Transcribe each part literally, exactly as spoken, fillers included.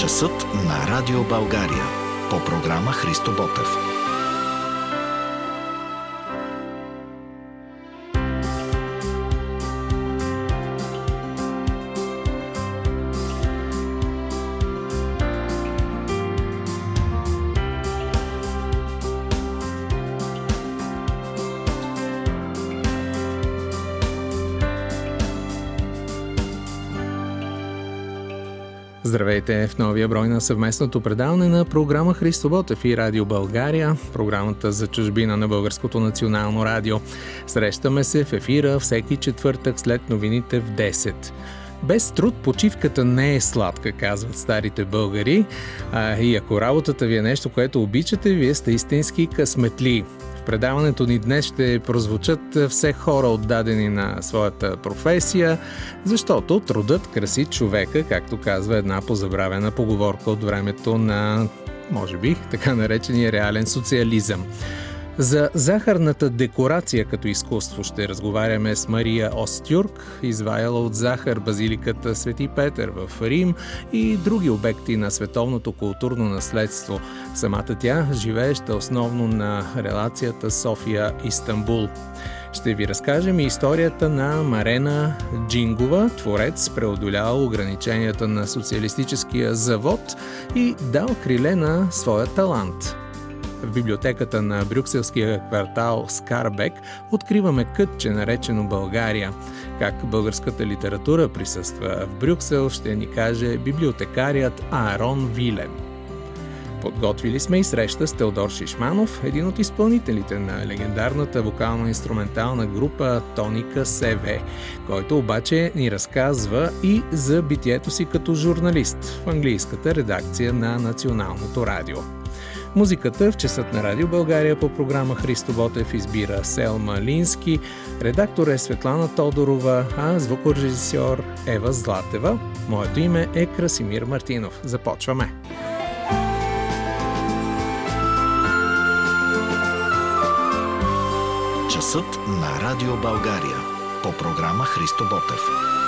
Часът на Радио България. По програма Христо Ботев. Здравейте в новия брой на съвместното предаване на програма Христо Ботев и Радио България, програмата за чужбина на Българското национално радио. Срещаме се в ефира всеки четвъртък след новините в десет. Без труд почивката не е сладка, казват старите българи. А, и ако работата ви е нещо, което обичате, вие сте истински късметли. В предаването ни днес ще прозвучат все хора, отдадени на своята професия, защото трудът краси човека, както казва една позабравена поговорка от времето на, може би, така наречения реален социализъм. За захарната декорация като изкуство ще разговаряме с Мария Остюрк, изваяла от захар базиликата Свети Петър в Рим и други обекти на световното културно наследство. Самата тя живееща основно на релацията София-Истанбул. Ще ви разкажем и историята на Марена Джингова, творец, преодолял ограниченията на социалистическия завод и дал криле на своя талант. В библиотеката на брюкселския квартал Скарбек откриваме кътче, наречено България. Как българската литература присъства в Брюксел, ще ни каже библиотекарият Аарон Вилем. Подготвили сме и среща с Теодор Шишманов, един от изпълнителите на легендарната вокално-инструментална група Тоника СВ, който обаче ни разказва и за битието си като журналист в английската редакция на Националното радио. Музиката в часът на Радио България по програма Христо Ботев избира Селма Лински, редактор е Светлана Тодорова, а звукорежисьор Ева Златева. Моето име е Красимир Мартинов. Започваме! Часът на Радио България по програма Христо Ботев.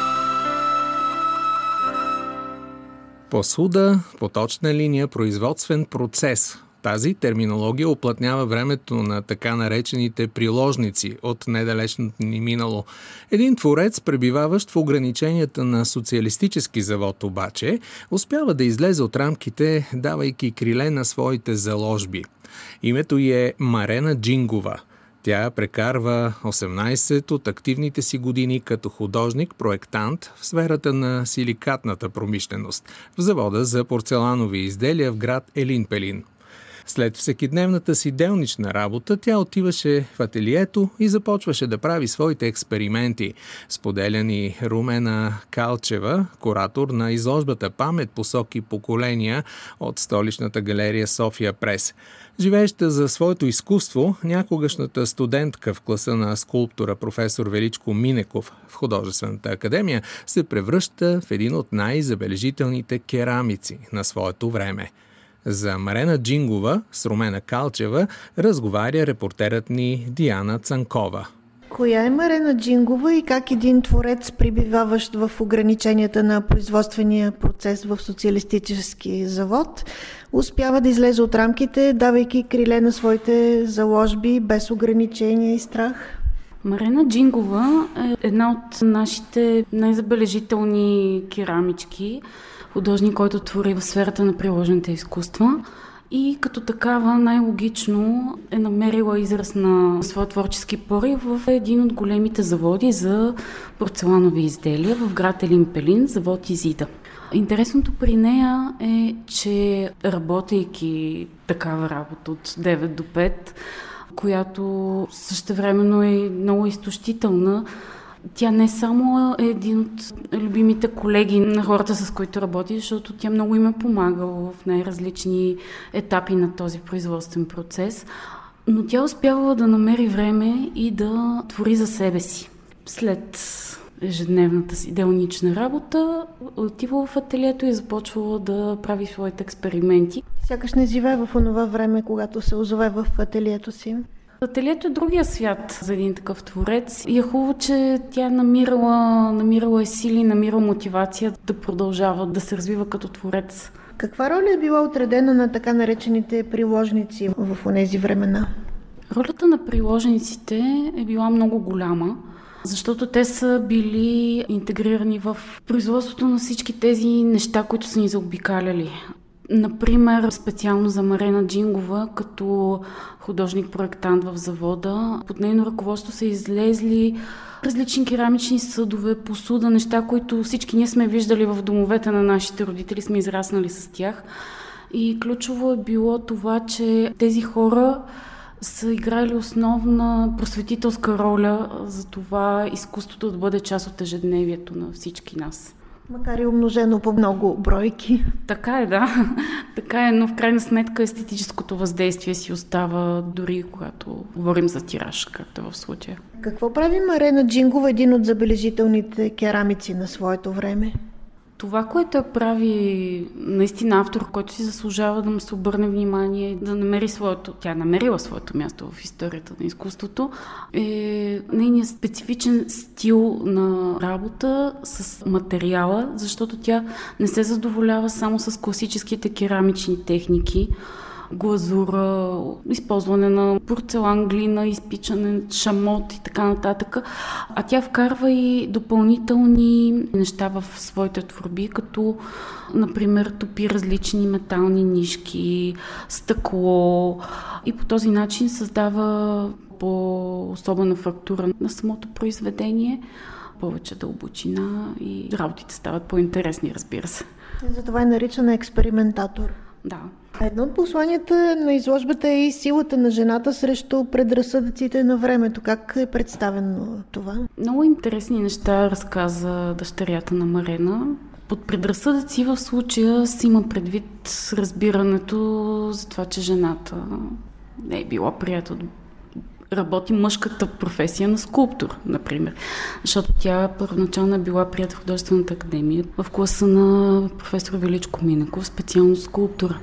Посуда, поточна линия, производствен процес. Тази терминология уплътнява времето на така наречените приложници от недалечното ни минало. Един творец, пребиваващ в ограниченията на социалистически завод обаче, успява да излезе от рамките, давайки криле на своите заложби. Името й е Марена Джингова. Тя прекарва осемнайсет от активните си години като художник-проектант в сферата на силикатната промишленост в завода за порцеланови изделия в град Елин-Пелин. След всекидневната си делнична работа, тя отиваше в ателието и започваше да прави своите експерименти. Споделяни Румена Калчева, куратор на изложбата "Памет, посоки, поколения" от столичната галерия София Прес. Живееща за своето изкуство, някогашната студентка в класа на скулптора професор Величко Минеков в Художествената академия се превръща в един от най-забележителните керамици на своето време. За Марена Джингова с Румена Калчева разговаря репортерът ни Диана Цанкова. Коя е Марена Джингова и как един творец, прибиваващ в ограниченията на производствения процес в социалистически завод, успява да излезе от рамките, давайки криле на своите заложби без ограничения и страх? Марена Джингова е една от нашите най-забележителни керамички, художник, който твори в сферата на приложените изкуства. И като такава най-логично е намерила израз на своя творчески порив в един от големите заводи за порцеланови изделия в град Елин-Пелин, завод Изида. Интересното при нея е, че работейки такава работа от девет до пет, която същевременно е много изтощителна, тя не само е един от любимите колеги на хората, с които работи, защото тя много им е помагала в най-различни етапи на този производствен процес, но тя успявала да намери време и да твори за себе си. След ежедневната си делнична работа отивала в ателието и започвала да прави своите експерименти. Сякаш не живее в онова време, когато се озове в ателието си. Ателието е другия свят за един такъв творец и е хубаво, че тя е намирала, намирала е сили, намирала мотивация да продължава да се развива като творец. Каква роля е била отредена на така наречените приложници в онези времена? Ролята на приложниците е била много голяма, защото те са били интегрирани в производството на всички тези неща, които са ни заобикаляли. Например, специално за Марена Джингова, като художник-проектант в завода, под нейно ръководство са излезли различни керамични съдове, посуда, неща, които всички ние сме виждали в домовете на нашите родители, сме израснали с тях. И ключово е било това, че тези хора са играли основна просветителска роля за това изкуството да бъде част от ежедневието на всички нас. Макар и умножено по много бройки. Така е, да. Така е, но в крайна сметка естетическото въздействие си остава дори когато говорим за тираж, както е в случая. Какво прави Марена Джингова, един от забележителните керамици на своето време? Това, което я прави наистина автор, който си заслужава да му се обърне внимание, да намери своето, тя е намерила своето място в историята на изкуството, е нейният специфичен стил на работа с материала, защото тя не се задоволява само с класическите керамични техники, глазура, използване на порцелан, глина, изпичане, шамот и така нататък. А тя вкарва и допълнителни неща в своите творби, като, например, топи различни метални нишки, стъкло и по този начин създава по-особена фактура на самото произведение, повече дълбочина и работите стават по-интересни, разбира се. Затова е наричана експериментатор. Да. Едно от посланията на изложбата е и силата на жената срещу предразсъдъците на времето. Как е представено това? Много интересни неща разказа дъщерята на Марена. Под предразсъдъци в случая си има предвид разбирането за това, че жената не е била приятел работи мъжката професия на скулптор, например. Защото тя първоначално е била приятел в художествената академия в класа на професор Величко Минеков, специално скулптора.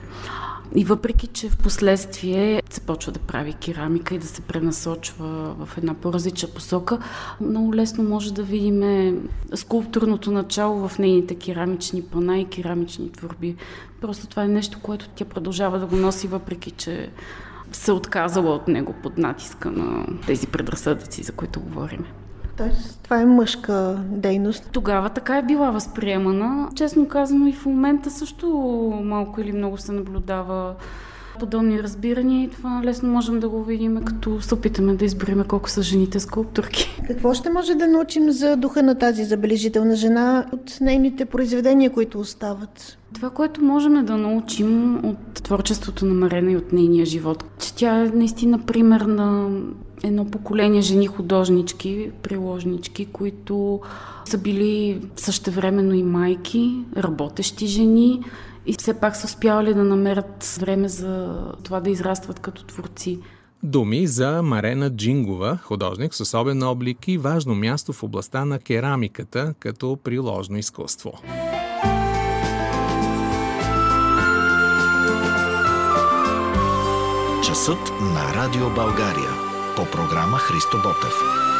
И въпреки, че в последствие се почва да прави керамика и да се пренасочва в една по-различна посока, много лесно може да видим скулптурното начало в нейните керамични пана и керамични творби. Просто това е нещо, което тя продължава да го носи, въпреки че се отказала от него под натиска на тези предразсъдъци, за които говорим. Тоест, това е мъжка дейност. Тогава така е била възприемана. Честно казано и в момента също малко или много се наблюдава подобни разбирания и това лесно можем да го видим, като се опитаме да изборим колко са жените скулпторки. Какво ще може да научим за духа на тази забележителна жена от нейните произведения, които остават? Това, което можем да научим от творчеството на Марена и от нейния живот, че тя е наистина пример на едно поколение жени художнички, приложнички, които са били същевременно и майки, работещи жени и все пак са успявали да намерят време за това да израстват като творци. Думи за Марена Джингова, художник с особен облик и важно място в областта на керамиката като приложно изкуство. Часът на Радио България. По програма Христо Ботев.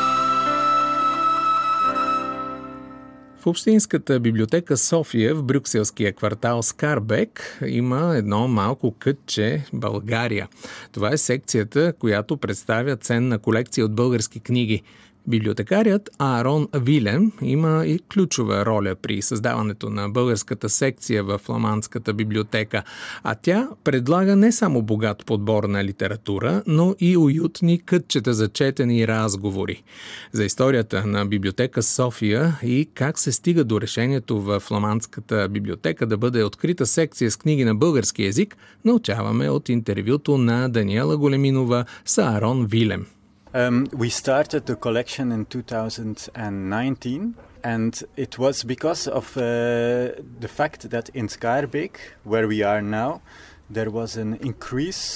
В Общинската библиотека София в брюкселския квартал Скарбек има едно малко кътче България. Това е секцията, която представя ценна колекция от български книги. Библиотекарят Аарон Вилем има и ключова роля при създаването на българската секция в Фламандската библиотека, а тя предлага не само богат подбор на литература, но и уютни кътчета за четене и разговори. За историята на библиотека София и как се стига до решението в Фламандската библиотека да бъде открита секция с книги на български език, научаваме от интервюто на Даниела Големинова с Аарон Вилем. Um, we started the collection in two thousand nineteen, and it was because of uh, the fact that in Schaerbeek, where we are now, there was an increase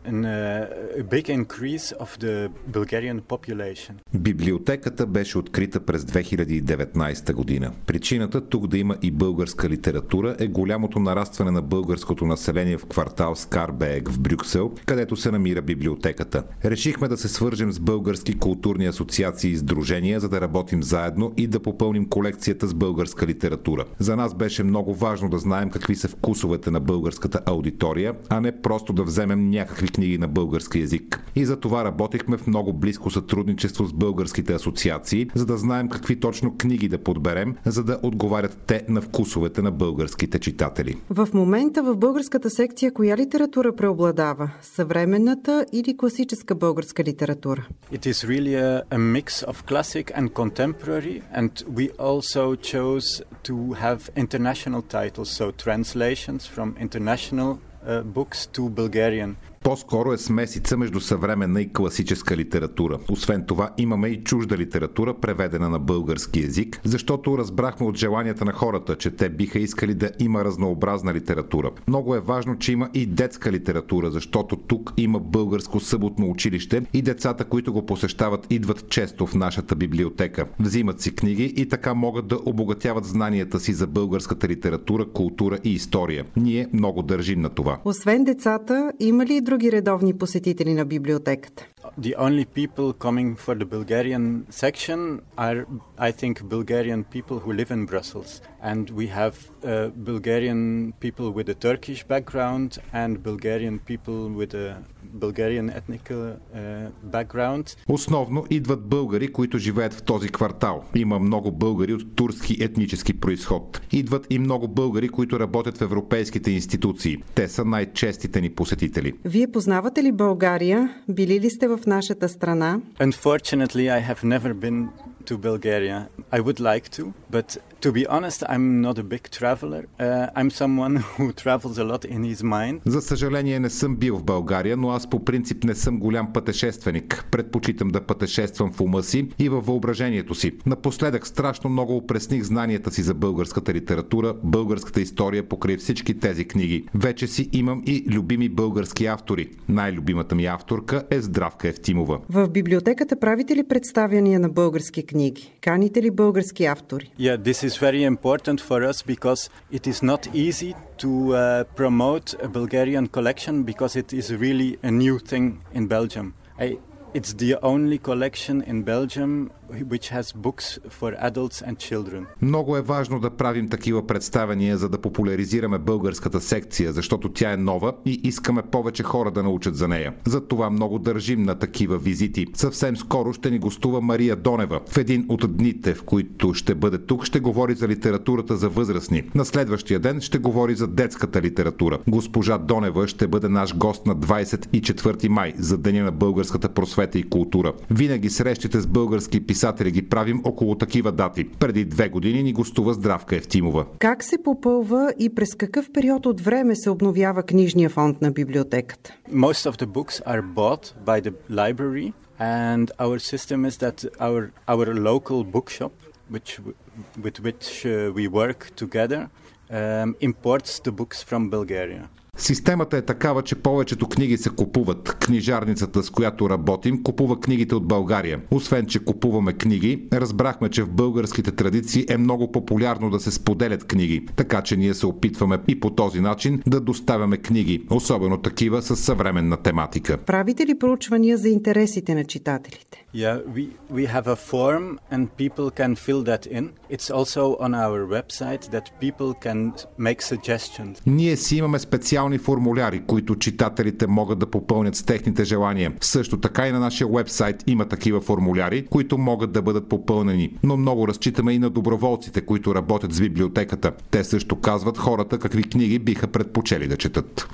an, uh, a big increase of the Bulgarian population. Библиотеката беше открита през две хиляди и деветнадесета година. Причината тук да има и българска литература е голямото нарастване на българското население в квартал Скарбеек в Брюксел, където се намира библиотеката. Решихме да се свържем с български културни асоциации и сдружения, за да работим заедно и да попълним колекцията с българска литература. За нас беше много важно да знаем какви са вкусовете на българската аудитория, а не просто да вземем някакви книги на български език. И за това работихме в много близко сътрудничество с българските асоциации, за да знаем какви точно книги да подберем, за да отговарят те на вкусовете на българските читатели. В момента в българската секция коя литература преобладава? Съвременната или класическа българска литература? It is really a, a mix of classic and contemporary, and we also chose to have international titles, so translations from international uh, books to Bulgarian. По-скоро е смесица между съвременна и класическа литература. Освен това, имаме и чужда литература, преведена на български език, защото разбрахме от желанията на хората, че те биха искали да има разнообразна литература. Много е важно, че има и детска литература, защото тук има българско съботно училище и децата, които го посещават, идват често в нашата библиотека. Взимат си книги и така могат да обогатяват знанията си за българската литература, култура и история. Ние много държим на това. Освен децата, има ли и други редовни посетители на библиотеката? The only people coming for the Bulgarian section are, I think, Bulgarian people who live in Brussels. And we have uh, Bulgarian people with a Turkish background and Bulgarian people with a Bulgarian ethnic uh, background. Основно идват българи, които живеят в този квартал. Има много българи от турски етнически произход. Идват и много българи, които работят в европейските институции. Те са най-честите ни посетители. Вие познавате ли България? Били ли сте в нашата страна? Unfortunately, I have never been to Bulgaria. I would like to, but to be honest, I'm not a big traveler. Uh, I'm someone who travels a lot in his mind. За съжаление не съм бил в България, но аз по принцип не съм голям пътешественик. Предпочитам да пътешествам в ума си и във въображението си. Напоследък страшно много опресних знанията си за българската литература, българската история покрай всички тези книги. Вече си имам и любими български автори. Най-любимата ми авторка е Здравка Евтимова. В библиотеката правите ли представяния на български книги? Каните ли български автори? Yeah, this is very important for us because it is not easy to uh, promote a Bulgarian collection because it is really a new thing in Belgium. I, it's the only collection in Belgium which has books for adults and children. Много е важно да правим такива представения, за да популяризираме българската секция, защото тя е нова и искаме повече хора да научат за нея. Затова много държим на такива визити. Съвсем скоро ще ни гостува Мария Донева. В един от дните, в които ще бъде тук, ще говори за литературата за възрастни. На следващия ден ще говори за детската литература. Госпожа Донева ще бъде наш гост на двадесет и четвърти май, за Деня на българската просвета и култура. Винаги срещите с български писатели ги правим около такива дати. Преди две години ни гостува Здравка Евтимова. Как се попълва и през какъв период от време се обновява книжния фонд на библиотеката? Most of the books are bought by the library and our system is that our our local bookshop, which with which uh, we work together, um, imports the books from Bulgaria. Системата е такава, че повечето книги се купуват. Книжарницата, с която работим, купува книгите от България. Освен, че купуваме книги, разбрахме, че в българските традиции е много популярно да се споделят книги. Така че ние се опитваме и по този начин да доставяме книги, особено такива с съвременна тематика. Правите ли проучвания за интересите на читателите? Yeah, we, we have a form and people can fill that in. It's also on our website that people can make suggestions. Ние си имаме специални формуляри, които читателите могат да попълнят с техните желания. Също така и на нашия вебсайт има такива формуляри, които могат да бъдат попълнени. Но много разчитаме и на доброволците, които работят с библиотеката. Те също казват хората какви книги биха предпочели да четат.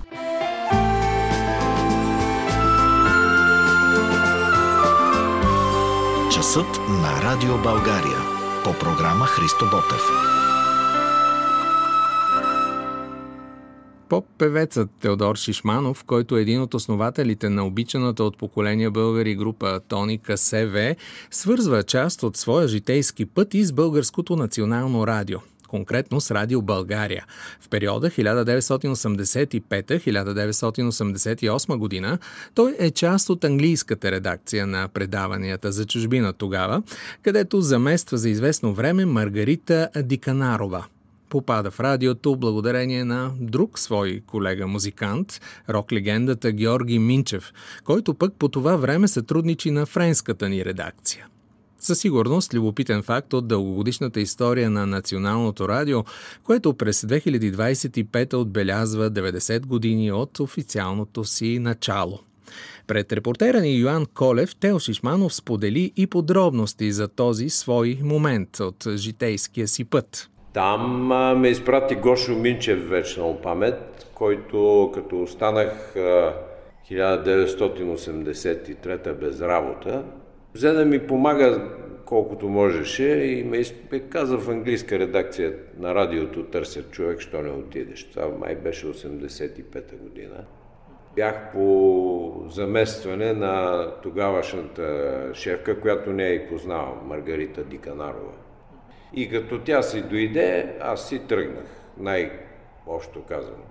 Часът на Радио България. По програма Христо Ботев. Поп-певецът Теодор Шишманов, който е един от основателите на обичаната от поколения българи група Тоника СВ, свързва част от своя житейски път и с Българското национално радио. по-конкретно с Радио България. В периода хиляда деветстотин осемдесет и пета - хиляда деветстотин осемдесет и осма година той е част от английската редакция на предаванията за чужбина тогава, където замества за известно време Маргарита Диканарова. Попада в радиото благодарение на друг свой колега-музикант, рок-легендата Георги Минчев, който пък по това време сътрудничи на френската ни редакция. Със сигурност любопитен факт от дългогодишната история на Националното радио, което през две хиляди двадесет и пета отбелязва деветдесет години от официалното си начало. Пред репортера ни Йоан Колев Тео Шишманов сподели и подробности за този свой момент от житейския си път. Там а, ме изпрати Гошо Минчев, вечна памет, който като останах а, хиляда деветстотин осемдесет и трета без работа, взе да ми помага колкото можеше и ме каза в английска редакция на радиото търсят човек, що не отидеш. Това май беше осемдесет и пета година. Бях по заместване на тогавашната шефка, която не я и познавам, Маргарита Диканарова. И като тя си дойде, аз си тръгнах, най-общо казано.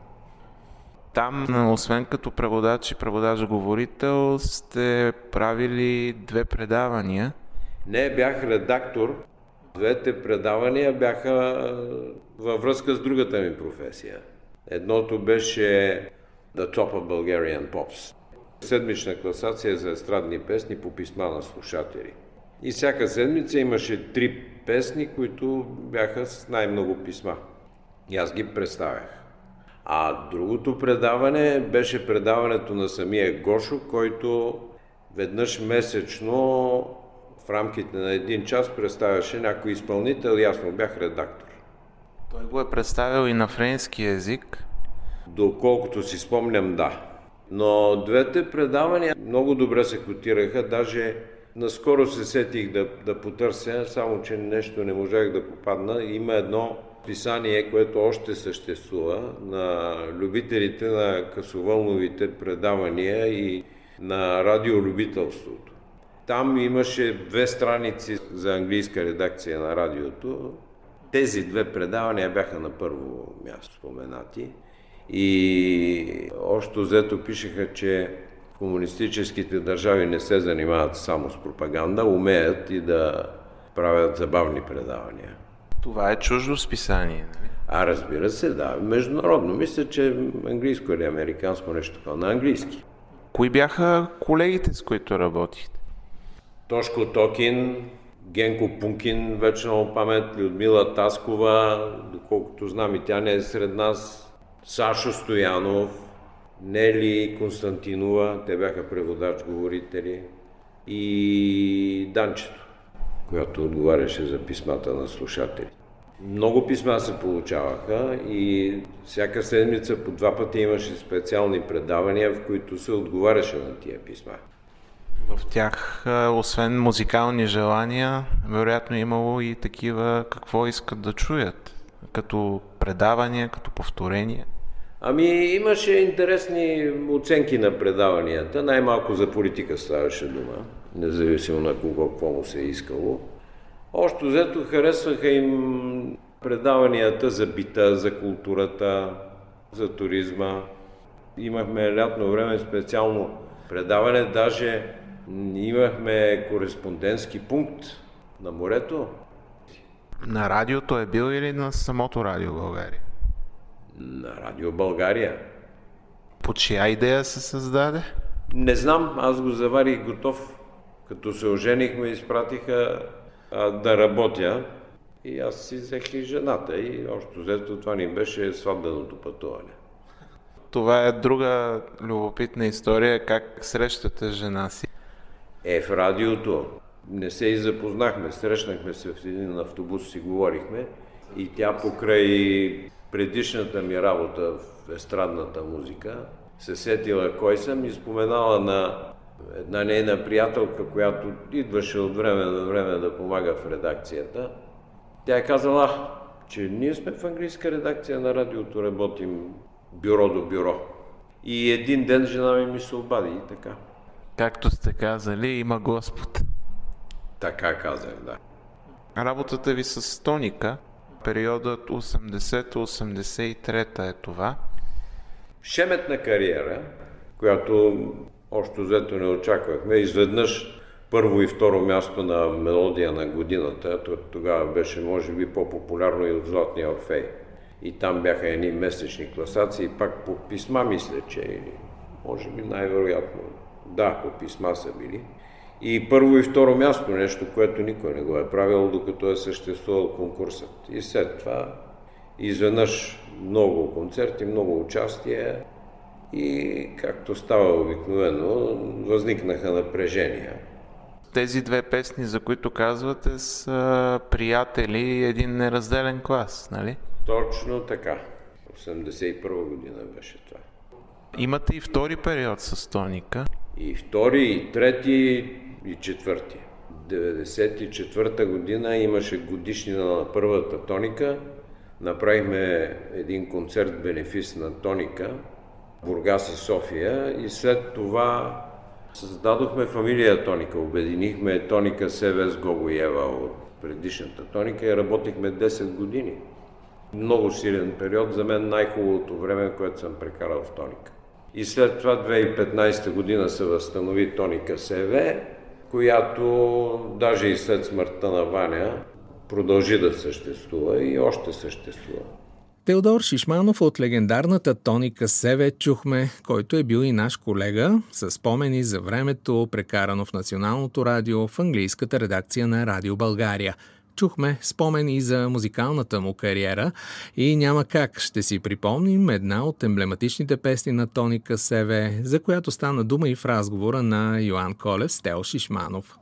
Там, освен като преводач и преводач-говорител, сте правили две предавания. Не, бях редактор. Двете предавания бяха във връзка с другата ми професия. Едното беше The Top of Bulgarian Pops. Седмична класация за естрадни песни по писма на слушатели. И всяка седмица имаше три песни, които бяха с най-много писма. И аз ги представях. А другото предаване беше предаването на самия Гошо, който веднъж месечно в рамките на един час представяше някой изпълнител и аз му бях редактор. Той го е представил и на френски език? Доколкото си спомням, да. Но двете предавания много добре се котираха, даже наскоро се сетих да, да потърся, само че нещо не можах да попадна. Има едно писание, което още съществува на любителите на късовълновите предавания и на радиолюбителството. Там имаше две страници за английска редакция на радиото. Тези две предавания бяха на първо място споменати. И още взето пишеха, че комунистическите държави не се занимават само с пропаганда, умеят и да правят забавни предавания. Това е чуждо списание, нали? А, разбира се, да. Международно. Мисля, че английско или американско нещо такова. На английски. Кои бяха колегите, с които работихте? Тошко Токин, Генко Пункин, вечна памет, Людмила Таскова, доколкото знам и тя не е сред нас, Сашо Стоянов, Нели Константинова, те бяха преводач-говорители, и Данчето, която отговаряше за писмата на слушатели. Много писма се получаваха и всяка седмица по два пъти имаше специални предавания, в които се отговаряше на тия писма. В тях, освен музикални желания, вероятно имало и такива какво искат да чуят, като предавания, като повторения. Ами имаше интересни оценки на предаванията, най-малко за политика ставаше дума, независимо на кого какво му се е искало. Още взето харесваха им предаванията за бита, за културата, за туризма. Имахме лятно време специално предаване, даже имахме кореспондентски пункт на морето. На радиото е бил или на самото Радио България? На Радио България. По чия идея се създаде? Не знам, аз го заварих готов. Като се оженихме, изпратиха а, да работя и аз си взех и жената и още взето това ни беше сватбеното пътуване. Това е друга любопитна история, как срещате жена си. Е, в радиото. Не се и запознахме, срещнахме се в един автобус, си говорихме и тя покрай предишната ми работа в естрадната музика се сетила кой съм и споменала на една нейна приятелка, която идваше от време на време да помага в редакцията. Тя е казала, че ние сме в английска редакция на радиото, работим бюро до бюро. И един ден жена ми ми се обади и така. Както сте казали, има Господ. Така казах, да. Работата ви с Тоника Периодът осемдесета осемдесет и трета е това. Шеметна кариера, която общо взето не очаквахме. Изведнъж първо и второ място на мелодия на годината. Тогава беше, може би, по-популярно и от Златния Орфей. И там бяха едни месечни класации, пак по писма, мисля, че или може би най-вероятно. Да, по писма са били. И първо и второ място, нещо, което никой не го е правил, докато е съществувал конкурсът. И след това изведнъж много концерти, много участия и, както става обикновено, възникнаха напрежения. Тези две песни, за които казвате, са приятели и един неразделен клас, нали? Точно така. осемдесет и първа година беше това. Имате и втори период с Тоника. И втори, и трети, и четвърти. деветдесет и четвърта година имаше годишнина на първата Тоника. Направихме един концерт бенефис на Тоника, Бургас и София, и след това създадохме фамилия Тоника. Обединихме Тоника СВ с Гого и Ева от предишната Тоника и работихме десет години. Много силен период, за мен най-хубавото време, което съм прекарал в Тоника. И след това две хиляди и петнадесета година се възстанови Тоника СВ, която даже и след смъртта на Ваня продължи да съществува и още съществува. Теодор Шишманов от легендарната Тоника СВ чухме, който е бил и наш колега, със спомени за времето, прекарано в Националното радио в английската редакция на Радио България. Чухме спомени за музикалната му кариера и няма как ще си припомним една от емблематичните песни на Тоника СВ, за която стана дума и в разговора на Йоан Колев с Тео Шишманов.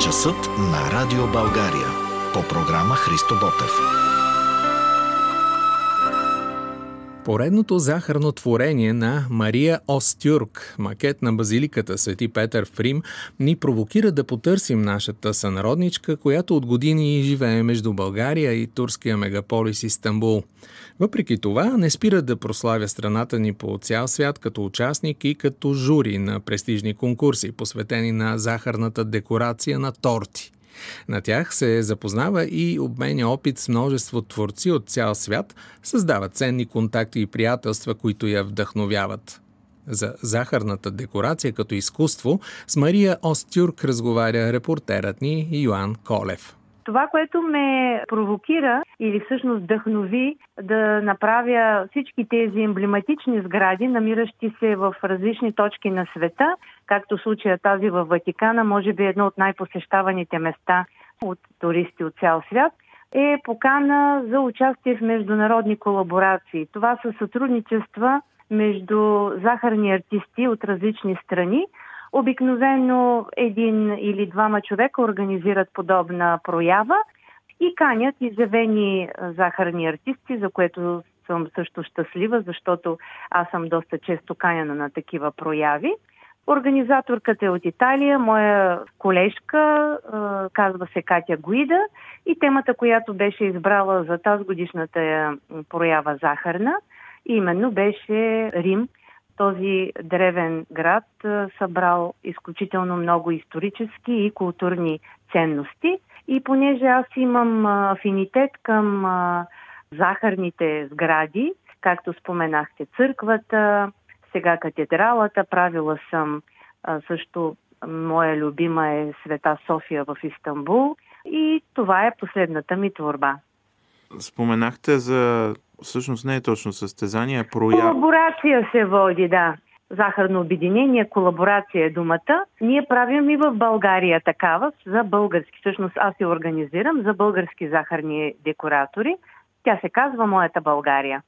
Часът на Радио България. По програма Христо Ботев. Поредното захарно творение на Мария Остюрк, макет на базиликата Свети Петър в Рим, ни провокира да потърсим нашата сънародничка, която от години живее между България и турския мегаполис Истанбул. Въпреки това, не спира да прославя страната ни по цял свят като участник и като жури на престижни конкурси, посветени на захарната декорация на торти. На тях се запознава и обменя опит с множество творци от цял свят, създава ценни контакти и приятелства, които я вдъхновяват. За захарната декорация като изкуство с Мария Остюрк разговаря репортерът ни Йоан Колев. Това, което ме провокира или всъщност вдъхнови да направя всички тези емблематични сгради, намиращи се в различни точки на света, както в случая тази във Ватикана, може би едно от най-посещаваните места от туристи от цял свят, е покана за участие в международни колаборации. Това са сътрудничества между захарни артисти от различни страни. Обикновено един или двама човека организират подобна проява и канят изявени захарни артисти, за което съм също щастлива, защото аз съм доста често канена на такива прояви. Организаторката е от Италия, моя колежка, казва се Катя Гуида, и темата, която беше избрала за тази годишната проява захарна, именно беше Рим. Този древен град събрал изключително много исторически и културни ценности. И понеже аз имам афинитет към захарните сгради, както споменахте, църквата, сега катедралата, правила съм също, моя любима е Света София в Истанбул, и това е последната ми творба. Споменахте за... Всъщност не е точно състезание, а проява. Колаборация се води, да. Захарно обединение, колаборация е думата. Ние правим и в България такава, за български. Всъщност аз я организирам за български захарни декоратори. Тя се казва Моята България.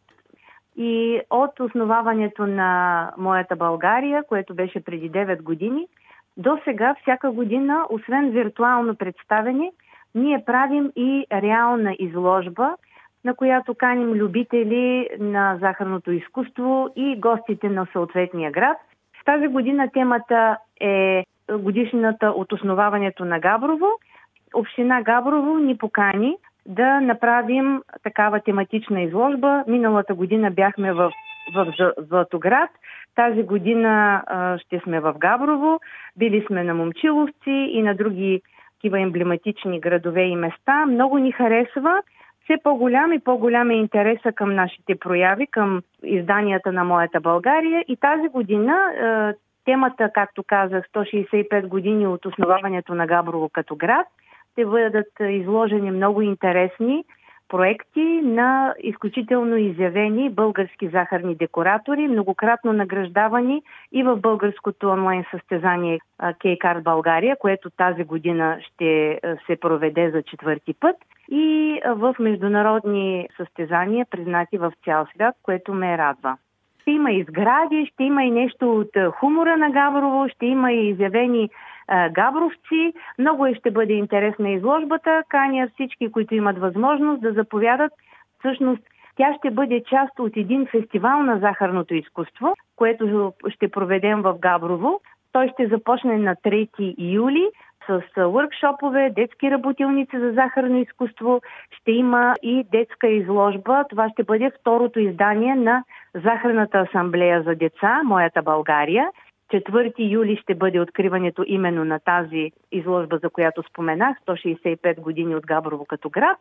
И от основаването на Моята България, което беше преди девет години, до сега всяка година, освен виртуално представяне, ние правим и реална изложба, на която каним любители на захарното изкуство и гостите на съответния град. Тази година темата е годишнината от основаването на Габрово. Община Габрово ни покани да направим такава тематична изложба. Миналата година бяхме в, в Златоград, тази година а, ще сме в Габрово, били сме на Момчиловци и на други такива емблематични градове и места. Много ни харесва. Все по-голям и по-голям е интереса към нашите прояви, към изданията на Моята България. И тази година е, темата, както казах, сто шейсет и пет години от основаването на Габрово като град, ще бъдат изложени много интересни проекти на изключително изявени български захарни декоратори, многократно награждавани и в българското онлайн състезание Cake Art България, което тази година ще се проведе за четвърти път, и в международни състезания, признати в цял свят, което ме радва. Ще има и сгради, ще има и нещо от хумора на Габрово, ще има и изявени а, габровци. Много е, ще бъде интересна изложбата. Каня всички, които имат възможност да заповядат. Всъщност, тя ще бъде част от един фестивал на захарното изкуство, което ще проведем в Габрово. Той ще започне на трети юли с въркшопове, детски работилници за захарно изкуство. Ще има и детска изложба. Това ще бъде второто издание на Захарната асамблея за деца Моята България. четвърти юли ще бъде откриването именно на тази изложба, за която споменах, сто шейсет и пет години от Габрово като град.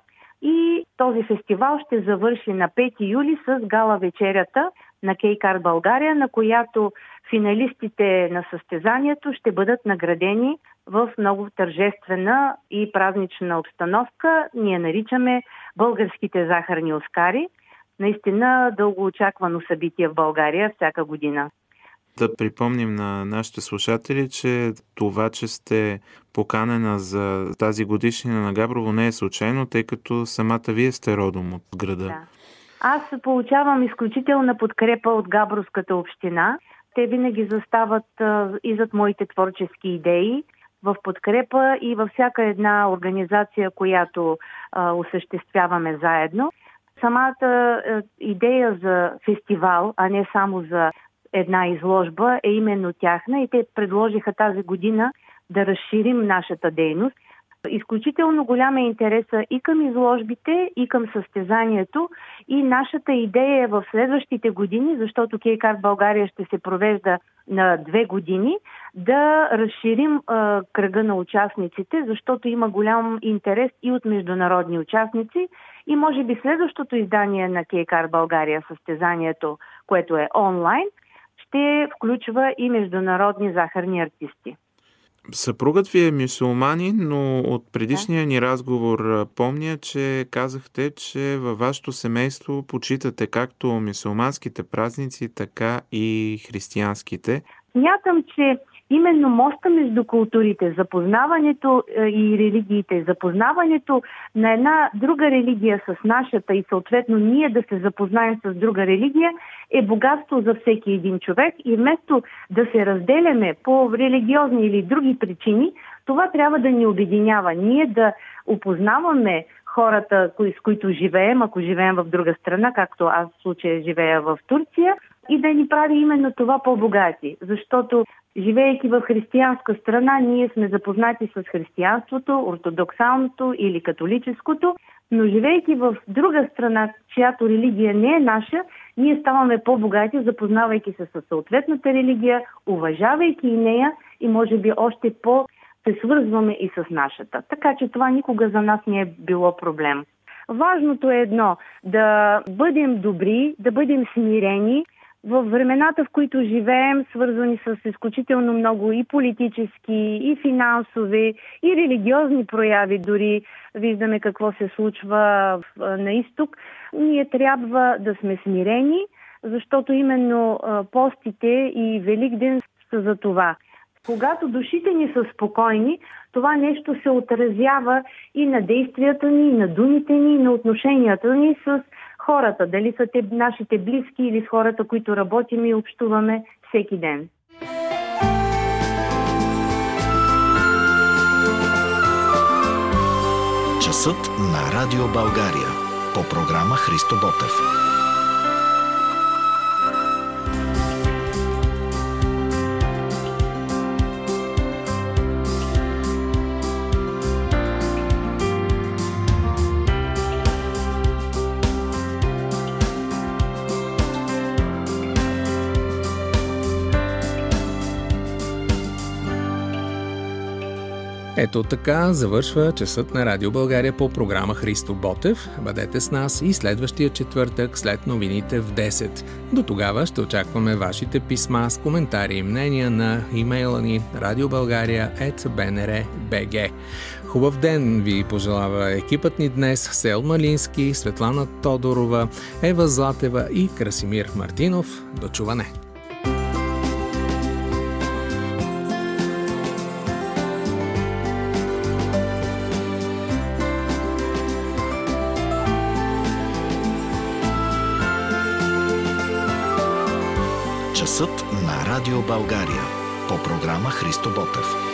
И този фестивал ще завърши на пети юли с гала вечерята на Cake Art България, на която финалистите на състезанието ще бъдат наградени в много тържествена и празнична обстановка. Ние наричаме българските захарни оскари. Наистина дългоочаквано събитие в България всяка година. Да припомним на нашите слушатели, че това, че сте поканена за тази годишнина на Габрово, не е случайно, тъй като самата вие сте родом от града. Да. Аз получавам изключителна подкрепа от Габровската община. Те винаги застават а, и зад моите творчески идеи. в подкрепа и във всяка една организация, която а, осъществяваме заедно. Самата а, идея за фестивал, а не само за една изложба, е именно тяхна и те предложиха тази година да разширим нашата дейност. Изключително голям е интереса и към изложбите, и към състезанието и нашата идея е в следващите години, защото Кейкарт България ще се провежда на две години, да разширим а, кръга на участниците, защото има голям интерес и от международни участници и може би следващото издание на Кейкарт България, състезанието, което е онлайн, ще включва и международни захарни артисти. Съпругът ви е мюсюлманин, но от предишния ни разговор помня, че казахте, че във вашето семейство почитате както мюсюлманските празници, така и християнските. Смятам, че именно моста между културите, запознаването и религиите, запознаването на една друга религия с нашата и съответно ние да се запознаем с друга религия е богатство за всеки един човек и вместо да се разделяме по религиозни или други причини, това трябва да ни обединява. Ние да опознаваме хората, с които живеем, ако живеем в друга страна, както аз в случая живея в Турция, и да ни прави именно това по-богати. Защото живеейки в християнска страна, ние сме запознати с християнството, ортодоксалното или католическото, но живеейки в друга страна, чиято религия не е наша, ние ставаме по-богати, запознавайки се с съответната религия, уважавайки и нея и може би още по- се свързваме и с нашата. Така че това никога за нас не е било проблем. Важното е едно, да бъдем добри, да бъдем смирени, в времената, в които живеем, свързани с изключително много и политически, и финансови, и религиозни прояви, дори виждаме какво се случва на изток, ние трябва да сме смирени, защото именно постите и Великден са за това. Когато душите ни са спокойни, това нещо се отразява и на действията ни, и на думите ни, и на отношенията ни с хората, дали са те нашите близки или с хората, които работим и общуваме всеки ден. Часът на Радио България по програма Христо Ботев. Ето така завършва часът на Радио България по програма Христо Ботев. Бъдете с нас и следващия четвъртък след новините в десет. До тогава ще очакваме вашите писма с коментари и мнения на имейла ни радиобългария ет би ен ар точка би джи. Хубав ден ви пожелава екипът ни днес: Селма Лински, Светлана Тодорова, Ева Златева и Красимир Мартинов. До чуване! Часът на Радио България по програма Христо Ботев.